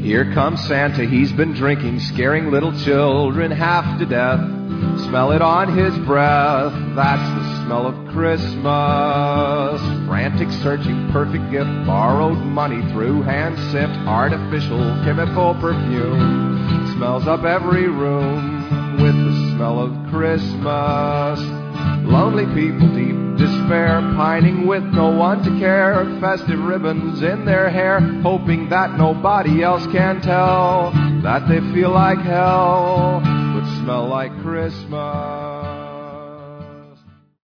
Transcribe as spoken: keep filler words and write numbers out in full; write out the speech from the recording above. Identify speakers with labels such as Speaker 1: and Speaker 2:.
Speaker 1: Here comes Santa, he's been drinking, scaring little children half to death. Smell it on his breath, that's the smell of Christmas. Frantic searching, perfect gift, borrowed money through hand-sipped artificial chemical perfume. Smells up every room with the smell of Christmas. Lonely people, deep despair, pining with no one to care. Festive ribbons in their hair, hoping that nobody else can tell that they feel like hell, but smell like Christmas.